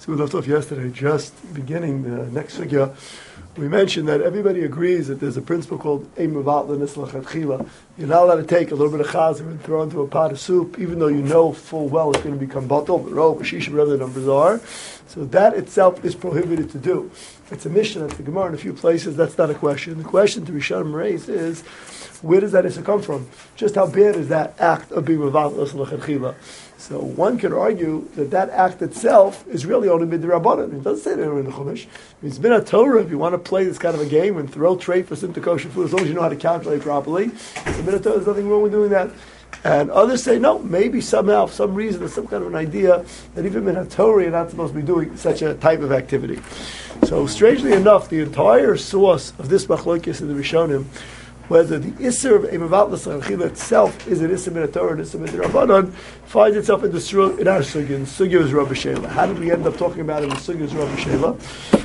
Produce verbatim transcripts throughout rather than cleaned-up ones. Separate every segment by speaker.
Speaker 1: So we left off yesterday, just beginning the next figure. We mentioned that everybody agrees that there's a principle called Ein Mevat L'Nisla Chila. You're not allowed to take a little bit of chazer and throw into a pot of soup, even though you know full well it's going to become batal, ro, shisha, whatever the numbers are. So that itself is prohibited to do. It's a mission at the Gemara in a few places. That's not a question. The question to Rishonim raise is, where does that issa come from? Just how bad is that act of being Mevat L'Nisla Chila? So one could argue that that act itself is really only midrabanan. It doesn't say that in the Chumash. It's been a Torah. If you want to play this kind of a game and throw trade for simple kosher food, as long as you know how to calculate properly, it's been a Torah. There's nothing wrong with doing that. And others say no. Maybe somehow, for some reason, there's some kind of an idea that even in a Torah you're not supposed to be doing such a type of activity. So strangely enough, the entire source of this machlokes in the Rishonim, whether the Isser of Eimavat L'Sachila itself is an Isser min Torah, an Isser min Rabbanon, finds itself in the in our Sugya. In the Sugya is Rabbi Shela. How did we end up talking about it in the Sugya is Rabbi Shela?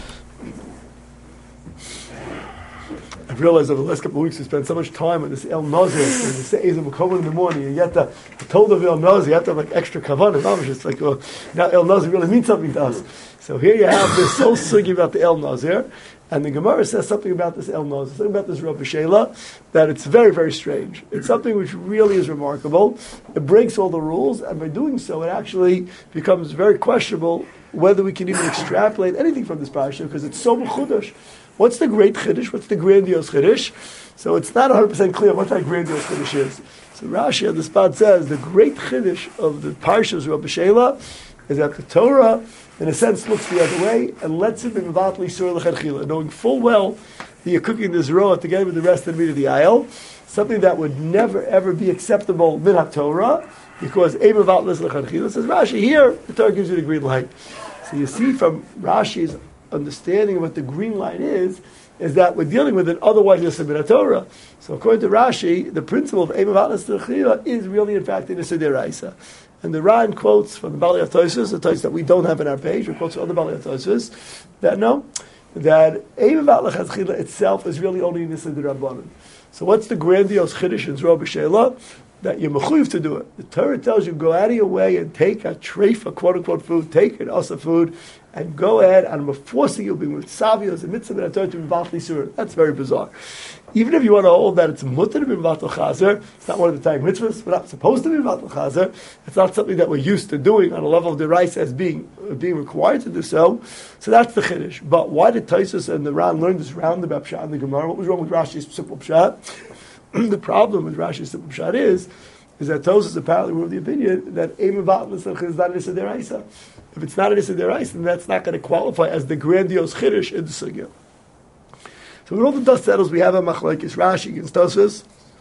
Speaker 1: I've realized over the last couple of weeks we spent so much time on this El Nazir, and this is a in the morning, and you have to, I told of El Nazir, you have to have like extra kavanah. It's like, well, now El Nazir really means something to us. So here you have this whole Sugya about the El Nazir. And the Gemara says something about this El Nazir, something about this Rabbi Shela, that it's very, very strange. It's something which really is remarkable. It breaks all the rules, and by doing so, it actually becomes very questionable whether we can even extrapolate anything from this parasha, because it's so mechudash. What's the great chiddush? What's the grandiose chiddush? So it's not one hundred percent clear what that grandiose chiddush is. So Rashi on the spot says, the great chiddush of the parasha of Rabbi Shela is that the Torah, in a sense, looks the other way and lets him be Mevat L'Isur L'Chadchila, knowing full well that you're cooking this roa together with the rest of the meat of the aisle, something that would never ever be acceptable min HaTorah, because Ein Mevat L'Chadchila says Rashi here, the Torah gives you the green light. So you see from Rashi's understanding of what the green light is, is that we're dealing with an otherwise Isser min HaTorah. So according to Rashi, the principle of Ein Mevat L'Chadchila is really in fact an Isser D'Oraisa. And the Ran quotes from the Bali Tosfos, the Tosfos that we don't have on our page, or quotes from other Bali Tosfos, that no, that Ein Mevat L'Chadchila itself is really only Nisad Rabbanan. So what's the grandiose chiddush in Rabbi Shela? That you're mechuyev to do it. The Torah tells you, go out of your way and take a treif, a quote-unquote food, take an asa food, and go ahead, and I'm forcing you, being with savios, and mitzvah, and Torah to be Mevat L'Isur. That's very bizarre. Even if you want to hold that it's mutter to be Mevat L'Chazer, it's not one of the time mitzvahs, we're not supposed to be Mevat L'Chazer, it's not something that we're used to doing on a level of the rice as being being required to do so, so that's the chiddush. But why did Tosfos and the Ran learn this roundabout pshat in the Gemara? What was wrong with Rashi's simple pshat? The problem with Rashi's simple pshat is, is that Tosfos apparently were of the opinion that Ein Mevat L'Chadchila is not an Issa D'Oraisa. If it's not an Issa D'Oraisa, then that's not going to qualify as the grandiose chiddush in the sugya. So when all the dust settles, we have a machlokes Rashi against Tosfos.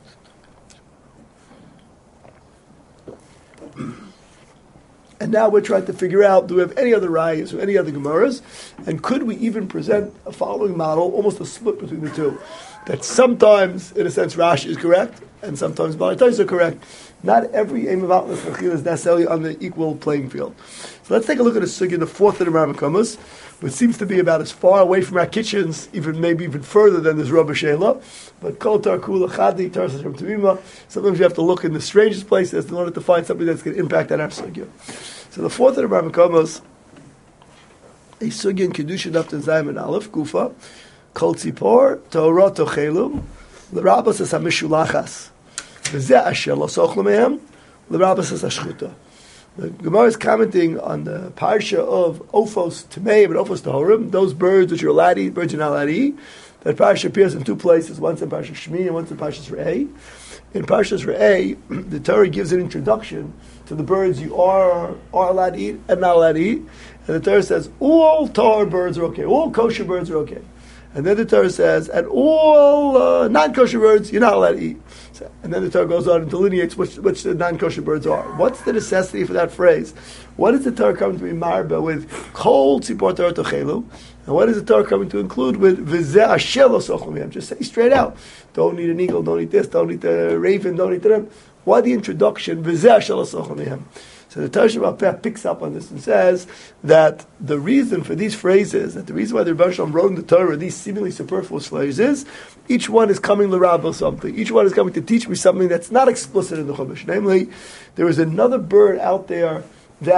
Speaker 1: And now we're trying to figure out, do we have any other rayas or any other gemaras? And could we even present a following model, almost a split between the two? That sometimes, in a sense, Rashi is correct, and sometimes Bali Tosfos are correct. Not every Ein Mevat L'Chadchila is necessarily on the equal playing field. So let's take a look at a sugya, the fourth of the Rambam, which seems to be about as far away from our kitchens, even maybe even further than this Rabbi Shela. But Kol Tar Kula Chadi, Tar Sashem Tamima, sometimes you have to look in the strangest places in order to find something that's going to impact on our sugya. So the fourth of the Rambam, a sugya in Kedushin After Zayim and Aleph, Gufa, Kol Tzipor, Torah Tochelu, L'Rabbos Es HaMishulachas, V'zeh Asher Lo Sochlu Mehem, L'Rabbos Es HaShchuta. The Gemara is commenting on the parsha of Ophos Tmeim and Ophos Tahorim, those birds which you're allowed to eat, birds you're not allowed to eat. That parsha appears in two places, once in Parsha Shmi and once in Parsha Re'eh. In Parsha Re'eh, the Torah gives an introduction to the birds you are, are allowed to eat and not allowed to eat. And the Torah says, all tar birds are okay, all kosher birds are okay. And then the Torah says, and all uh, non-kosher birds, you're not allowed to eat. So, and then the Torah goes on and delineates which, which the non-kosher birds are. What's the necessity for that phrase? What is the Torah coming to be marba with kol tzipor Torah tochelu? And what is the Torah coming to include with v'zeh asher lo sochlu mehem? Just say straight out. Don't eat an eagle, don't eat this, don't eat a raven, don't eat them. Why the introduction? V'zeh asher lo sochlu mehem. So the Tosh Peh picks up on this and says that the reason for these phrases, that the reason why the Rebbe Shalom wrote in the Torah these seemingly superfluous phrases, each one is coming l'rabba something. Each one is coming to teach me something that's not explicit in the Chumash. Namely, there is another bird out there that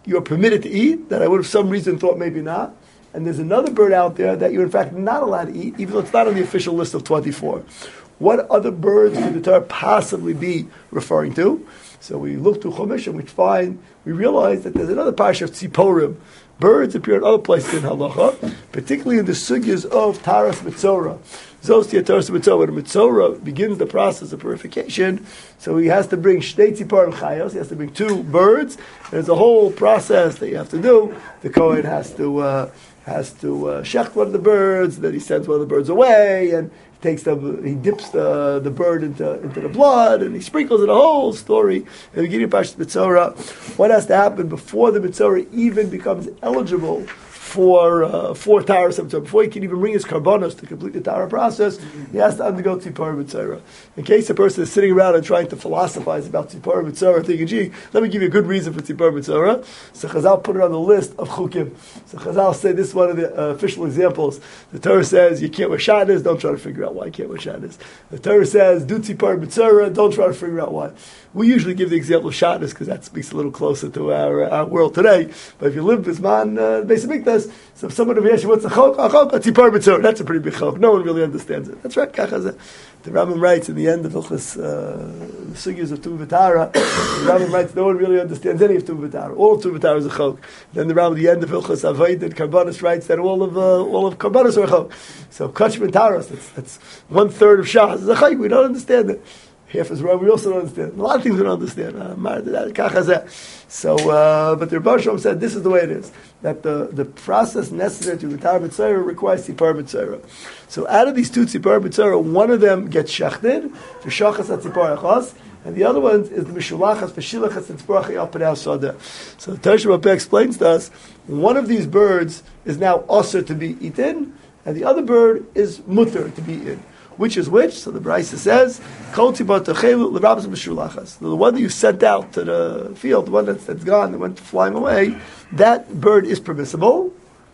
Speaker 1: you're permitted to eat, that I would have some reason thought maybe not. And there's another bird out there that you're in fact not allowed to eat, even though it's not on the official list of twenty-four. What other birds could the Torah possibly be referring to? So we look to Chumash and we find, we realize that there's another parsha of Tziporim. Birds appear in other places in Halacha, particularly in the sugyas of Taras Mitzorah. Zostia Taras Mitzorah. When a Mitzorah begins the process of purification, so he has to bring Shtei Tziporim Chayos, he has to bring two birds. There's a whole process that you have to do. The Kohen has to uh, has to uh, shecht one of the birds, then he sends one of the birds away, and takes the, he dips the, the bird into, into the blood, and he sprinkles it, a whole story in the beginning of Parashat Mitzorah. What has to happen before the Mitzorah even becomes eligible for uh, for Taras Mitzorah? Before he can even bring his karbanos to complete the Tara process, he has to undergo Tzipor Mitzorah. In case a person is sitting around and trying to philosophize about Tzipor Mitzorah, thinking, gee, let me give you a good reason for Tzipor Mitzorah, so Chazal put it on the list of Chukim. So Chazal say this is one of the uh, official examples. The Torah says you can't wear shatnez, don't try to figure out why you can't wear shatnez. The Torah says do Tzipor Mitzorah, don't try to figure out why. We usually give the example of shatnez because that speaks a little closer to our, our world today. But if you live Bisman, uh, Beis Hamikdash, so if someone over here asks you what's a chok, a chok, a tzipor mitzorah, that's a pretty big chok. No one really understands it. That's right. Kachazeh. The Rambam writes in the end of Hilchos, uh, the sugyas of Tu V'Tara, the Rambam writes no one really understands any of Tu V'Tara. All of Tu V'Tara is a chok. Then the Rambam at the end of Hilchos Avodah and Karbanos writes that all of uh, all of Karbanos are a chok. So Kachman Taras, that's, that's one third of Shas is a chok. We don't understand it. Half is wrong. We also don't understand. A lot of things we don't understand. Uh, so, uh, but the Rebbe Shalom said this is the way it is. That the, the process necessary to retire Mitzorah requires Tzipor Mitzorah. So out of these two Tzipor Mitzorah, one of them gets shachted, to shachas at Tzipor Achas, and the other one is the Mishulachas, Veshilachas, and Tzipor Achas Padal Soda. So the Tereshim Apeh explains to us, one of these birds is now osir to be eaten, and the other bird is mutter to be eaten. Which is which? So the Brisa says, the one that you sent out to the field, the one that's, that's gone, that went flying away, that bird is permissible.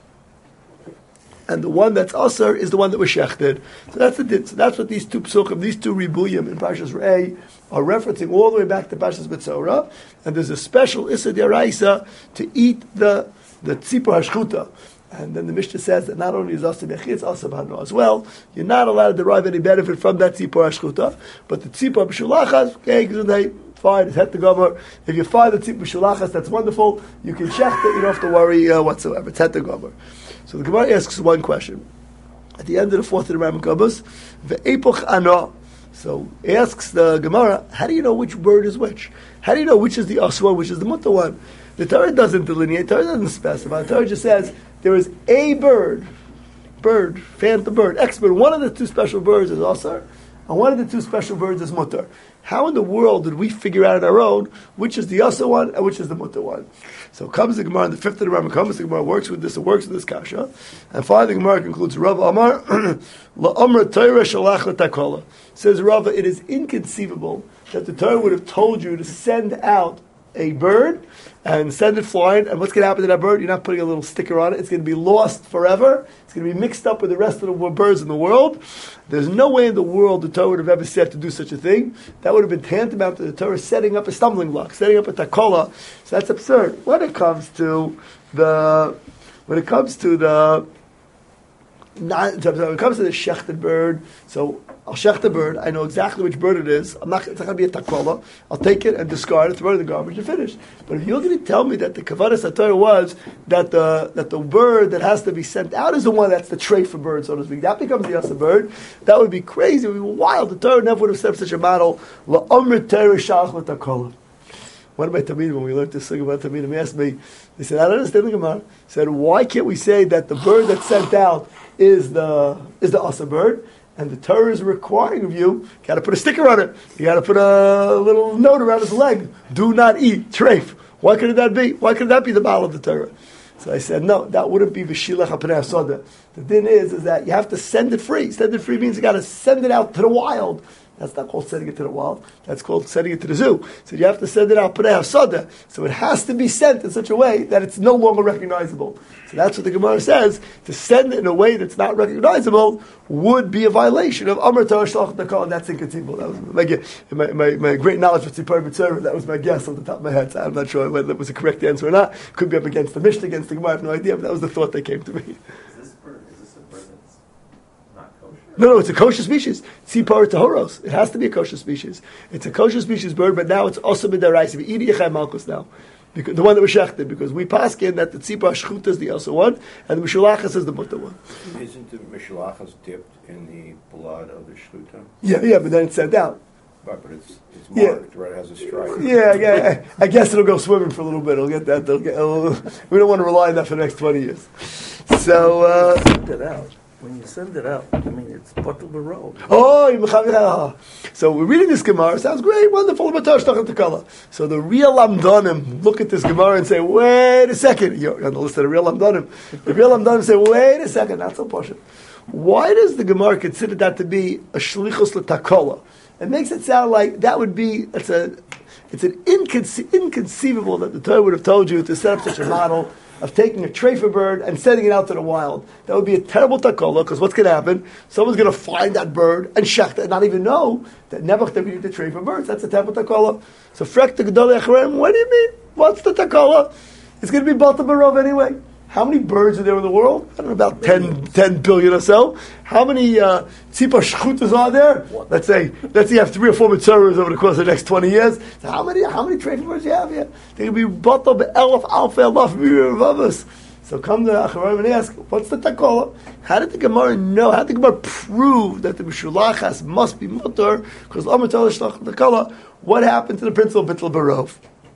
Speaker 1: And the one that's asar is the one that was shechted. So that's the din. So that's what these two psukim, these two ribuyim in Parshas Re'eh are referencing all the way back to Parshas Mitzorah. And there's a special Issa D'Oraisa to eat the, the tzipor hashchuta. And then the Mishnah says that not only is Asa Bechitz, it's Asa B'Hano as well. You're not allowed to derive any benefit from that Tzipor Hashchuta. But the Tzipor B'Shulachas, okay, fine, it's Het the Gomer. If you find the Tzipor B'Shulachas, that's wonderful. You can check that, you don't have to worry uh, whatsoever. It's Het the Gomer. So the Gemara asks one question. At the end of the fourth of the Ram Kabus, Ve'epoch Ano. So he asks the Gemara, how do you know which bird is which? How do you know which is the Aswa, which is the Mutta one? The Torah doesn't delineate, the Torah doesn't specify. The Torah just says, there is a bird, bird, phantom bird, expert. One of the two special birds is Asar, and one of the two special birds is Mutter. How in the world did we figure out on our own which is the Asar one and which is the Mutter one? So comes the Gemara in the fifth of the Rambam, comes the Gemara, works with this, it works with this kasha, and finally the Gemara concludes, Rav Amar, La'amra Torah shalach l'takola. Says Rav, it is inconceivable that the Torah would have told you to send out a bird and send it flying, and what's going to happen to that bird? You're not putting a little sticker on it. It's going to be lost forever. It's going to be mixed up with the rest of the birds in the world. There's no way in the world the Torah would have ever said to do such a thing. That would have been tantamount to the Torah setting up a stumbling block, setting up a takola. So that's absurd. When it comes to the, when it comes to the, not, when it comes to the shechted bird, so I'll shech the bird. I know exactly which bird it is. I'm not. It's not going to be a takola. I'll take it and discard it, throw it in the garbage, and finish. But if you're going to tell me that the kavanas HaTorah was that the that the bird that has to be sent out is the one that's the trait for bird, so to speak, that becomes the yasa bird. That would be crazy. It would be wild. The Torah never would have set up such a model. La'amrit Torah shalach l'takola. One of my Talmidim, when we learned this thing about Talmidim, asked me, they said, I don't understand the Gemara. Said, why can't we say that the bird that's sent out is the is the asa bird? And the Torah is requiring of you, you got to put a sticker on it. You got to put a little note around his leg. Do not eat, treif. Why could that be? Why could that be the Baal of the Torah? So I said, no, that wouldn't be v'shilach ha'pnei soda. The thing is, is that you have to send it free. Send it free means you got to send it out to the wild. That's not called sending it to the wild. That's called sending it to the zoo. So you have to send it out Pnei Hasada. So it has to be sent in such a way that it's no longer recognizable. So that's what the Gemara says. To send it in a way that's not recognizable would be a violation of Amar Torah Shalach Dakal, and that's inconceivable. That was my, my, my, my great knowledge of Tzipor B'Tzorah. That was my guess on the top of my head. So I'm not sure whether that was the correct answer or not. Could be up against the Mishnah, against the Gemara. I have no idea, but that was the thought that came to me.
Speaker 2: Is this bird, is this a bird that's not kosher?
Speaker 1: No, no, it's a kosher species. Tzipor Tahoros. It has to be a kosher species. It's a kosher species bird, but now it's also b'daraisa. We eat Yechai Malkus now. Because, the one that was shechted, because we paskin that the tzipor shchuta is the also one, and the mishulachas is the mutter one.
Speaker 3: Isn't the mishulachas dipped in the blood of the shchuta?
Speaker 1: Yeah, yeah, but then it's sent out.
Speaker 3: Right, but it's it's
Speaker 1: Yeah.
Speaker 3: marked, right? It has a stripe.
Speaker 1: Yeah, yeah. I guess it'll go swimming for a little bit. It'll get that. It'll get, it'll, we don't want to rely on that for the next twenty years. So, uh,
Speaker 4: Send it out. When you send it out, I mean, it's bottle the road.
Speaker 1: oh, you mechav- so we're reading this Gemara. Sounds great, wonderful. So the real Amdonim look at this Gemara and say, "Wait a second." You're on the list of the real Amdonim. The real Amdonim say, "Wait a second, not so posh." Why does the Gemara consider that to be a shlichus l'takola? It makes it sound like that would be it's a it's an inconce- inconceivable that the Torah would have told you to set up such a model of taking a treifa bird and sending it out to the wild. That would be a terrible takola, because what's going to happen? Someone's going to find that bird and shech it and not even know that never to be the treifa birds. That's a terrible takola. So frek the gedolei acharem. What do you mean? What's the takola? It's going to be Balta Barov anyway. How many birds are there in the world? I don't know, about ten, ten billion or so. How many uh, tzipor shchutas are there? Let's say, let's say you have three or four mitzuras over the course of the next twenty years. So how many, how many treifa birds do you have here? They can be batal be'elaf alfa elaf miravamas. So come to Acharon and ask, what's the takola? How did the Gemara know? How did the Gemara prove that the mishulachas must be mutar? Because Amar Torah Shalach Takola. What happened to the principle of Bittul Barov?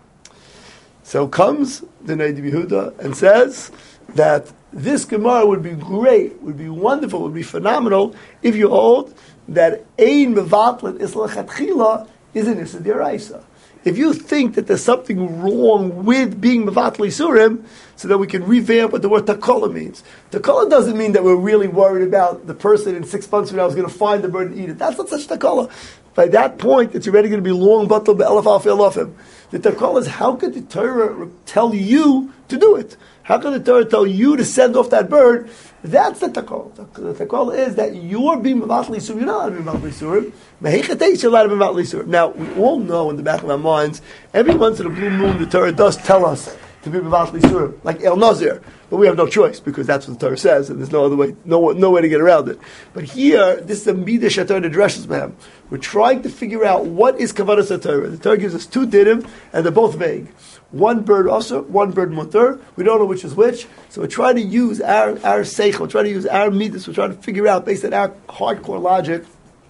Speaker 1: So comes the Neidim Yehuda and says that this Gemara would be great, would be wonderful, would be phenomenal if you hold that Ein Mevatlet Isla Chatchila is an Issa D'Oraisa. If you think that there's something wrong with being Mevatli Surim, so that we can revamp what the word Takola means. Takola doesn't mean that we're really worried about the person in six months from now is going to find the bird and eat it. That's not such Takola. By that point, it's already going to be long batal be'elaf alfi elofim. The Takola is, how could the Torah tell you to do it? How can the Torah tell you to send off that bird? That's the Takola. The Takola is that you're being Mevatli Surim. You're not allowed to be Mevatli Surim. Mehechateis, you're allowed to be Mevatli Surim. Now, we all know in the back of our minds, every once in a blue moon, the Torah does tell us to be Mevatli Surim, like El Nazir. But we have no choice, because that's what the Torah says, and there's no other way, no, no way to get around it. But here, this is a Midah Shator the Dreshes Ma'am. We're trying to figure out what is Kavanas HaTorah. The Torah gives us two dinim, and they're both vague. One bird also, one bird mutter. We don't know which is which. So we're trying to use our, our seichel, we're trying to use our midas, we're trying to figure out, based on our hardcore logic,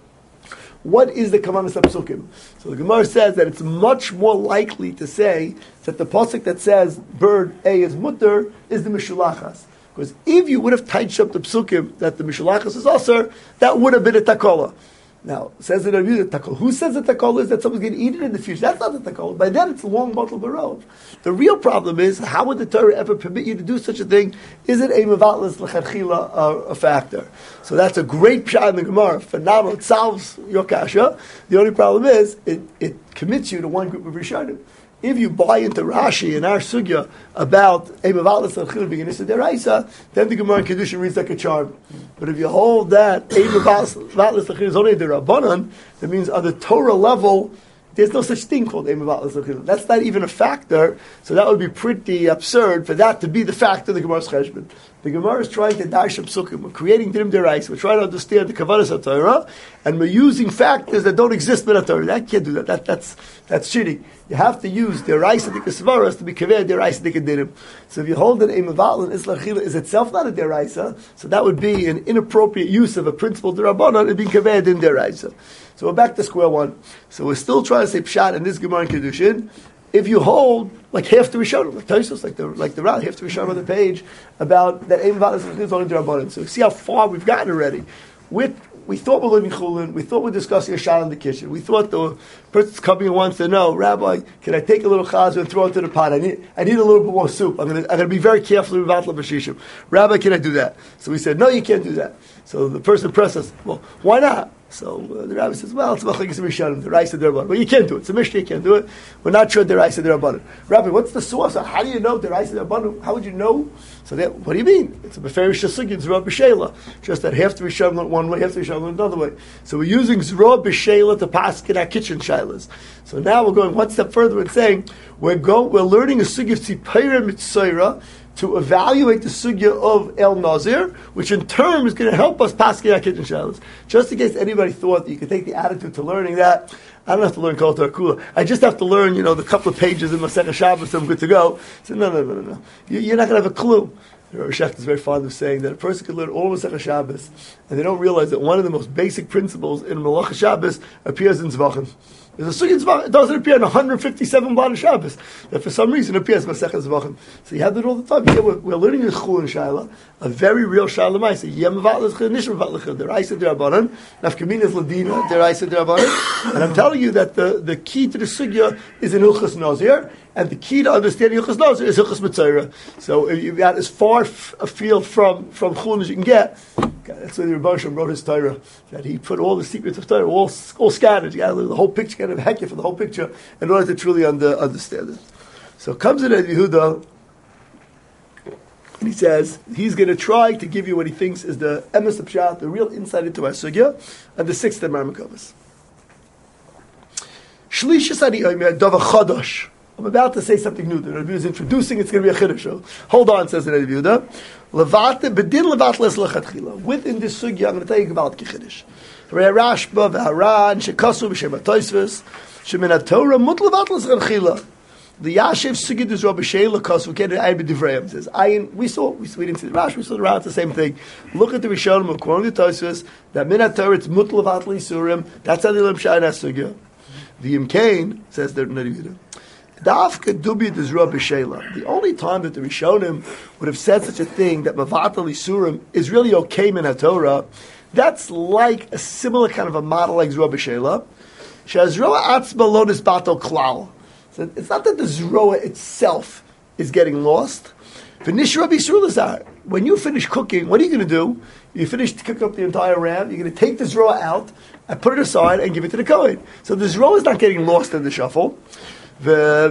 Speaker 1: what is the Kavanas HaPsukim? So the Gemara says that it's much more likely to say that the pasuk that says bird A is mutter is the Mishulachas. Because if you would have tightened up the psukim that the Mishulachas is also, that would have been a takola. Now, says the Rabbi, the takola. Who says the takola is that someone's going to eat it in the future? That's not the takola. By then, it's a long bottle of barov. The real problem is, how would the Torah ever permit you to do such a thing? Is it a mevatlas l'chadchila a factor? So that's a great pshat in the Gemara. Phenomenal. It solves your kasha. The only problem is, it, it commits you to one group of Rishonim. If you buy into Rashi and our sugya about a mevatlas l'chadchila being an issa deraisa, then the Gemara in Kedushin reads like a charm. But if you hold that a mevatlas l'chadchila is only the Rabbanan, that means on the Torah level, there's no such thing called a mevatlas l'chadchila. That's not even a factor, so that would be pretty absurd for that to be the factor of the Gemara's cheshbon. The Gemara is trying to dash up psukim. We're creating dinim derais. We're trying to understand the kavanas HaTorah, and we're using factors that don't exist in the Torah. That can't do that. that that's that's cheating. You have to use derais and the kesvaras to be kaver derais and the dinim. So if you hold an emaval and isla chila is itself not a deraisa, so that would be an inappropriate use of a principle derabanan and being kaver din deraisa. So we're back to square one. So we're still trying to say pshat in this Gemara in Kedushin. If you hold like half the Rishonim, like Tosfos, like the like the Ran, half the Rishonim on the page about that Ein Mevatlas is only D'Rabbanan. So see how far we've gotten already. With we thought we're living chulin, we thought we're discussing a shot in the kitchen. We thought the person's coming and wants to know, Rabbi, can I take a little chazah and throw it into the pot? I need I need a little bit more soup. I'm going I'm to be very careful with vatla b'shishim. Rabbi, can I do that? So we said, no, you can't do that. So the person pressed us, well, why not? So uh, the rabbi says, well, it's machlekes rishonim, the Raisa Derabanan. Well, you can't do it. It's a Mishnah, you can't do it. We're not sure the Raisa Derabanan. Rabbi, what's the source? How do you know the Raisa Derabanan? How would you know? So that, what do you mean? It's a Beferish Sugya, Zroa B'Sheila. Just that half the Rishonim went one way, half the Rishonim went another way. So we're using Zroa B'Sheila to pass in our kitchen shailas. So now we're going one step further and saying, we're going, we're learning a Sugya of Tzipayra Mitzayra, to evaluate the sugya of El Nazir, which in turn is going to help us pass our kitchen shalos. Just in case anybody thought that you could take the attitude to learning that, I don't have to learn Kol Torah Kula. I just have to learn, you know, the couple of pages in Masechah Shabbos, so I'm good to go. So no, no, no, no, no. You, you're not going to have a clue. Rosh Hashanah is very fond of saying that a person can learn all of Masechah Shabbos, and they don't realize that one of the most basic principles in Malach Shabbos appears in Zvachim. There's a Sugya. It doesn't appear in one hundred fifty-seven B'Ad Shabbos. That for some reason appears in Masechah Zvachim. So you have that all the time. Yeah, we're, we're learning a Chul and Shaila, a very real Shaila Ma'aseh. Yem Vat L'Chil, Nishma Vat L'Chil. Deraisa Derabanan, Nafkamina is Ladina, Deraisa Derabanan. And I'm telling you that the, the key to the Sugya is in Hilchas Nazir, and the key to understanding Hilchas Nazir is Hilchas Mitzayra. So if you've got as far f- afield from from Chul as you can get, that's why the Rebbe Shem wrote his Torah, that he put all the secrets of Torah all all scattered. You got the whole picture, kind of heck for the whole picture in order to truly under, understand it. So comes in Ed Yehuda, and he says he's going to try to give you what he thinks is the emes of pshat, the real insight into our sugya, and the sixth of Marmakovas. Shlishas ani omer davar chadash. I'm about to say something new. The Rebbe is introducing. It's going to be a chiddush. So hold on, says the Rebbe Yehuda. Levate bedin levat les lechatchila. Within this sugya, I'm going to tell you about kichiddush. Rashba v'haran shekasu b'shem ha'toisves shemin Torah mut levat les lechatchila. The Yashiv sugya is Rabbi Sheila kasu keder aybe divrayim says. Ayin we saw we, we didn't see the Rash we saw the Rash the same thing. Look at the Rishonim of quoting the Toisves that min Torah it's mut levat lisurim. That's how they learn pshat in sugya. The Imkain says the Rebbe Yehuda. The only time that the Rishonim would have said such a thing, that Mavatal Isurim is really okay in Torah, that's like a similar kind of a model like Zroa B'Sheila. Shazroa Atzma Lonis Batal Klal. So it's not that the Zroa itself is getting lost. When you finish cooking, what are you going to do? You finish to cook up the entire ram, you're going to take the Zroa out and put it aside and give it to the Kohen. So the Zroa is not getting lost in the shuffle. So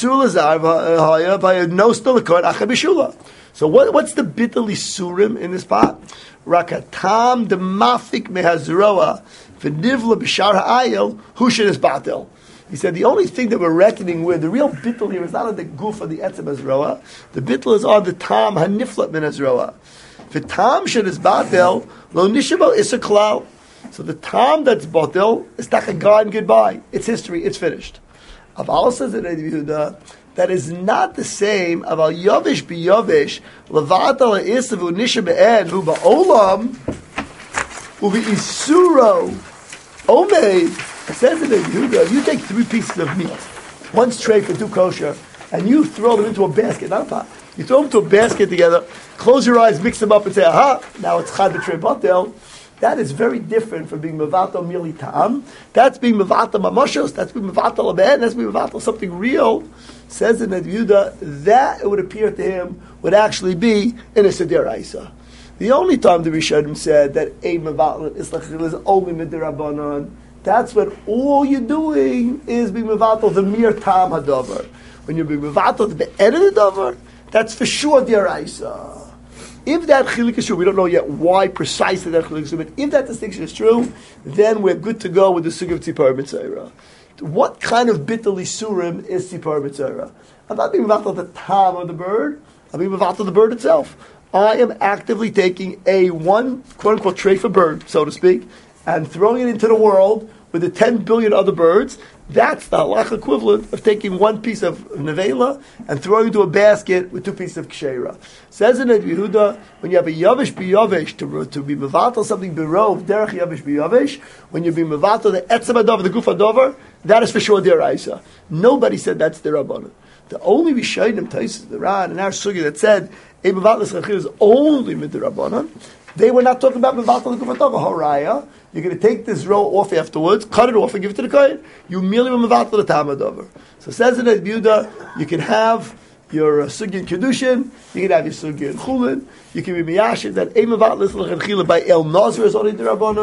Speaker 1: what, what's the bitterly surim in this part? Rakatam the mafik mehazroa v'nivla b'shar ha'ayel hushin is batel. He said the only thing that we're reckoning with, the real bittul here is not on the goof of the etzem hazroa. The bittul is on the tam haniflat min hazroa. V'tam shen is batel lo nishabo is a klal. So the tam that's batel is taka gone goodbye. It's history. It's finished. Aval says in Yehuda that is not the same. Aval yavish biyavish levata leisavu nisha be'en hu ba'olam uvi isuro omeid. It says in Yehuda, you take three pieces of meat, one's tray for two kosher, and you throw them into a basket, not a pot. You throw them into a basket together, close your eyes, mix them up, and say, aha, now it's chad b'trei batel. That is very different from being mevatel merely ta'am. That's being mevatel mamashos. That's being mevatel aben. That's being mevatel something real. Says in Yehuda that it would appear to him would actually be in a seder isa. The only time the Rishonim said that a mevatel is only midirabanan. That's when all you're doing is being mevatel the mere ta'am hadavar. When you're being mevatel at the end of the davar, that's for sure der isa. If that chilik is true, we don't know yet why precisely that chilik is true, but if that distinction is true, then we're good to go with the sugya of tzipar mitzayra. What kind of bittul isurim is tzipar mitzayra? I'm not being mevatel the tam of the bird. I'm being mevatel the bird itself. I am actively taking a one quote unquote treifa bird, so to speak, and throwing it into the world with the ten billion other birds. That's the halach equivalent of taking one piece of nevela and throwing into a basket with two pieces of kshera. Says in Yehuda, when you have a yavish biyavish to to be mevatel something berov derech yavish biyavish, when you be mevatel the etzem adavar the guf adavar, that is for sure deraisa. Nobody said that's derabbanan. The only Rishonim Taisus the Ran and our sugya that said a mevatel is only midrabbanan. They were not talking about mevatel the guf adavar haraya. You're going to take this row off afterwards, cut it off, and give it to the kohen. You merely were mevatel the tamad over. So says in Yehuda, you can have your uh, sugya in kedushin, you can have your sugya in chulin, you can be miyashiv that a mevatel is l'chadchila by el nazir is only derabanan,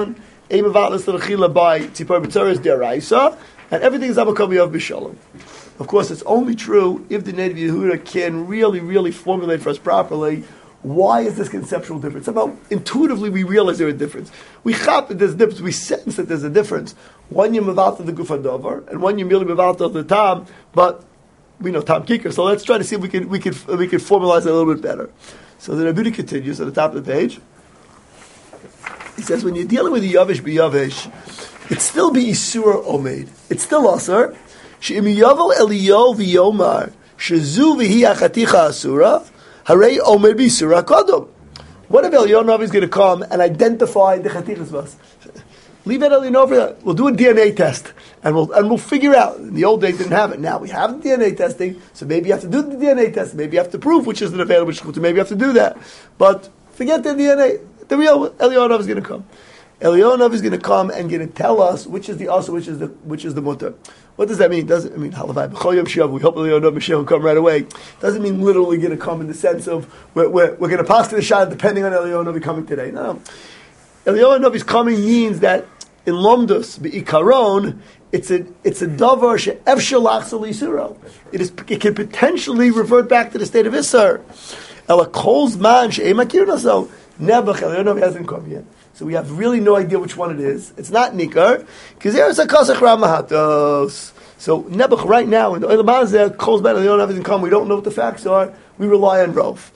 Speaker 1: Ein mevatlas l'chila by tzipor b'tzaris deraisa, and everything is amakom yav b'shalom. Of course, it's only true if the native Yehuda can really, really formulate for us properly. Why is this conceptual difference? About intuitively we realize there's a difference. We chap that there's a difference. We sense that there's a difference. One you mevalta the gufa dover, and one you merely mevalta the tam. But we know tam kicker. So let's try to see if we can we can we can formalize it a little bit better. So the Rebbe continues at the top of the page. He says when you're dealing with the yavish biyavish, it's still be isura omeid. It's still aser. She'im yavel eliyo v'yomar shezu v'hi achaticha asura. Hare omer b'isura kodom. What if Elionov is going to come and identify the chatichas vas? Leave it Elionov. We'll do a D N A test and we'll and we'll figure out. In the old days didn't have it. Now we have the D N A testing, so maybe you have to do the D N A test. Maybe you have to prove which is the available which is maybe you have to do that. But forget the D N A. The real Elionov is going to come. Elionov is going to come and going to tell us which is the also, which is the which is the mutter. What does that mean? Doesn't I mean halavai b'chol yom shiav? We hope Elionov Mashiach will come right away. Doesn't mean literally going to come in the sense of we're we're, we're going to pass to the shad depending on Elionov coming today. No, Elionov is coming means that in Lomdus beikaron it's a it's a davar she'ef shalach solisuro. It is it can potentially revert back to the state of Isser. Ela kol's man she'emakir naso nebuch Elionov hasn't come yet. So we have really no idea which one it is. It's not Nikar, because there's a Kasach Ramahatos. So Nebuch right now, in the Oil Mazeh, Kol's Ben Elionov hasn't come. We don't know what the facts are. We rely on Rov.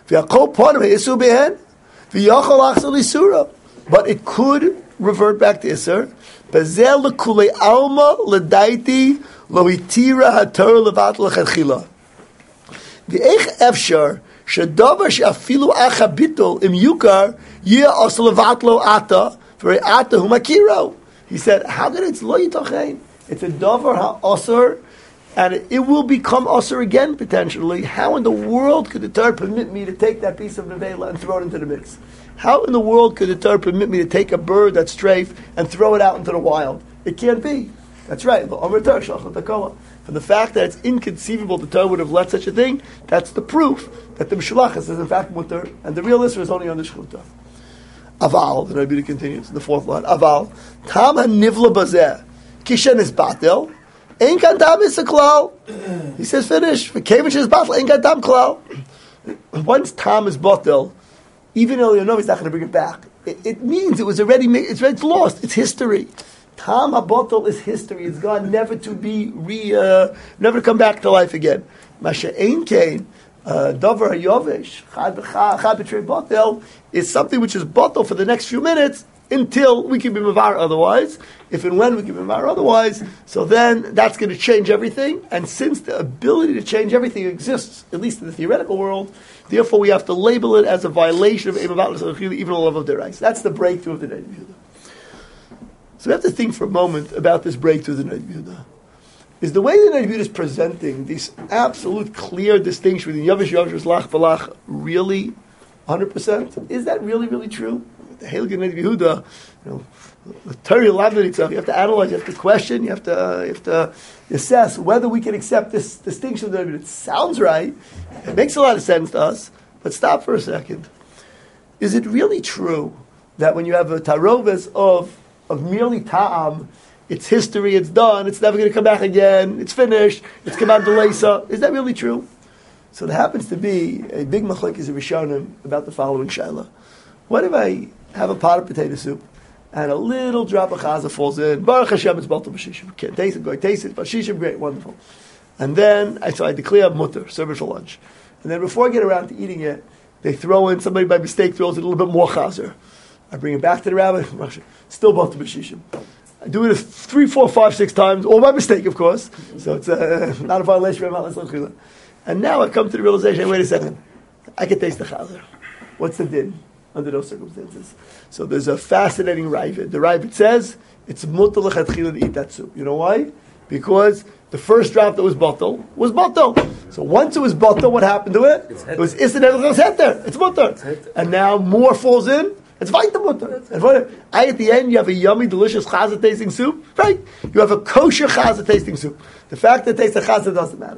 Speaker 1: But it could revert back to Isser. Bezel lekule alma ledaiti loitira hator levat lechatchila. The Eich Efshar shedavar sheafilu acha bitol im yukar yeh also levatlo ata for ata humakiro. He said, how did it's lo yitachein? It's a davar ha'asr, and it, it will become asr again potentially. How in the world could the Torah permit me to take that piece of nevela and throw it into the mix? How in the world could the Torah permit me to take a bird that's strafe and throw it out into the wild? It can't be. That's right. From the fact that it's inconceivable the Torah would have let such a thing, that's the proof that the Mishulachas is in fact mutter, and the real Isra is only on the Shchuta. Aval, the Rebbe continues, the fourth line. Aval, Tam ha-nivla bazeh, kishen is batel, ein kan tam is a klal. He says, finish. For kevich is batel, ein kan tam klal. Once Tam is batel, even Elionov is not going to bring it back. It, it means it was already made, it's, it's lost. It's history. Tam habotel is history. It's gone, never to be re, uh, never to come back to life again. Masha ein kain, davar hayovesh, chad b'trei botel, is something which is botel for the next few minutes until we can be mavar otherwise. If and when we can be mavar otherwise, so then that's going to change everything. And since the ability to change everything exists, at least in the theoretical world, therefore we have to label it as a violation of even the love of the rights. That's the breakthrough of the Neiv Yehuda. So we have to think for a moment about this breakthrough of the Neiv Yehuda. Is the way the Neiv Yehuda is presenting this absolute clear distinction between Yavish, Yavish, Lach, Valach really one hundred percent? Is that really, really true? The Heilige Neiv Yehuda, you know, the Torah Lavdin, you have to analyze, you have to question, you have to, uh, you have to assess whether we can accept this distinction of the Neiv Yehuda. It sounds right, it makes a lot of sense to us, but stop for a second. Is it really true that when you have a taroves of of merely ta'am, it's history, it's done, it's never going to come back again, it's finished, it's come out to Leisa? Is that really true? So there happens to be a big machlokes of Rishonim about the following shaila. What if I have a pot of potato soup and a little drop of chaza falls in? Baruch Hashem, it's balto b'shishim. Can't taste it, go taste it, b'shishim, great, wonderful. And then, I, so I declare mutter, serve it for lunch. And then before I get around to eating it, they throw in, somebody by mistake throws in a little bit more chazer. I bring it back to the rabbi, still balto b'shishim. I do it three, four, five, six times, all by mistake, of course. So it's uh, not a violation of Malas. And now I come to the realization, wait a second, I can taste the chazer. What's the din under those circumstances? So there's a fascinating Ravid. The Ravid says, it's mutter l'chatchila to eat that soup. You know why? Because the first drop that was bottle was bottle. So once it was bottle, what happened to it? It was instant, everything was head there. It's mutter. And now more falls in. It's weiter mutter. And I, at the end, you have a yummy, delicious chaza tasting soup. Right? You have a kosher chaza tasting soup. The fact that it tastes like chaza doesn't matter.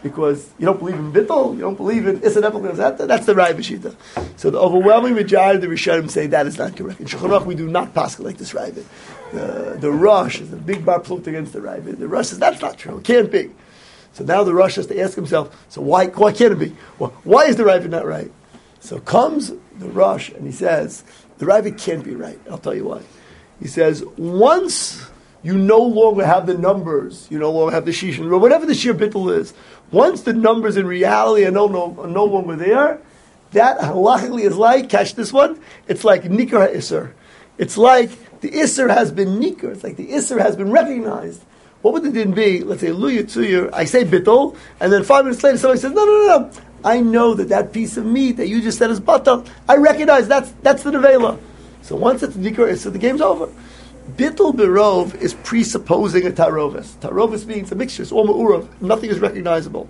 Speaker 1: because you don't believe in bittul, you don't believe in Issa Nepal, that's the Rai B'shita. So the overwhelming majority of the Rishonim say that is not correct. In Shulchan Aruch, we do not pass like this Rai. The, the Rosh is a big bar pluked against the Rai. The Rosh says that's not true, it can't be. So now the Rosh has to ask himself, so why, why can't it be? Well, why is the Rai not right? So comes the Rosh and he says, the Rai can't be right. I'll tell you why. He says, once you no longer have the numbers, you no longer have the shish, or whatever the sheer bittul is, once the numbers in reality are no, no, are no longer there, that halachically is like, catch this one, it's like nikar ha'isser. It's like the isser has been nikar, it's like the isser has been recognized. What would the din be? Let's say, luya tuyur, I say bittul, and then five minutes later somebody says, no, no, no, no, I know that that piece of meat that you just said is batal, I recognize that's that's the nevela. So once it's nikar, so the game's over. Bittul berov is presupposing a tarovis. Tarovis means a mixture. It's all ma'urav. Nothing is recognizable.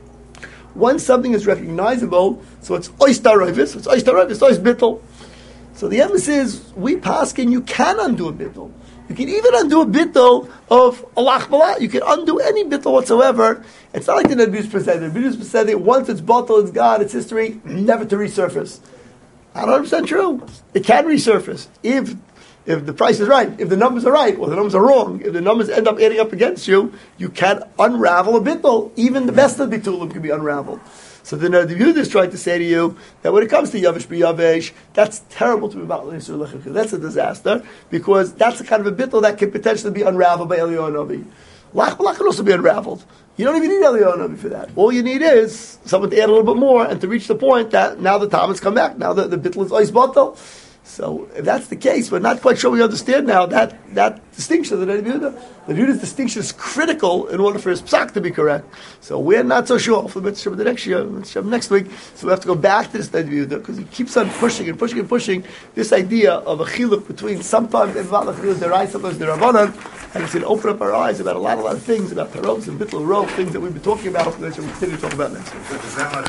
Speaker 1: Once something is recognizable, so it's ois tarovis, it's ois tarovis, it's ois bittul. So the emphasis is, we paskin, you can undo a bittul. You can even undo a bittul of Allah Bala. You can undo any bittul whatsoever. It's not like the Nabi's presented. The Nabi's presented, once it's bottled, it's gone, it's history, never to resurface. one hundred percent true. It can resurface. If If the price is right, if the numbers are right, or the numbers are wrong, if the numbers end up adding up against you, you can't unravel a bittul. Even the best of the bittulim can be unraveled. So the Navi Yehuda is trying to say to you that when it comes to Yavish B'Yavesh, that's terrible to be about. That's a disaster, because that's the kind of a bittul that can potentially be unraveled by Eliyahu Navi. Lach B'lach can also be unraveled. You don't even need Eliyahu Navi for that. All you need is someone to add a little bit more and to reach the point that now the time has come back. Now the, the bittul is ois batal. So if that's the case, we're not quite sure we understand now that, that distinction of the Rebbe Yehuda. The Yehuda's distinction is critical in order for his psak to be correct. So we're not so sure for the the next year, next week. So we have to go back to this Rebbe Yehuda because he keeps on pushing and pushing and pushing this idea of a chiluk between sometimes the Rai, sometimes the Rabbanan, and it's going to open up our eyes about a lot, a lot of things about Tarot and Bittul Rov, things that we've been talking about, and we'll continue to talk about next week.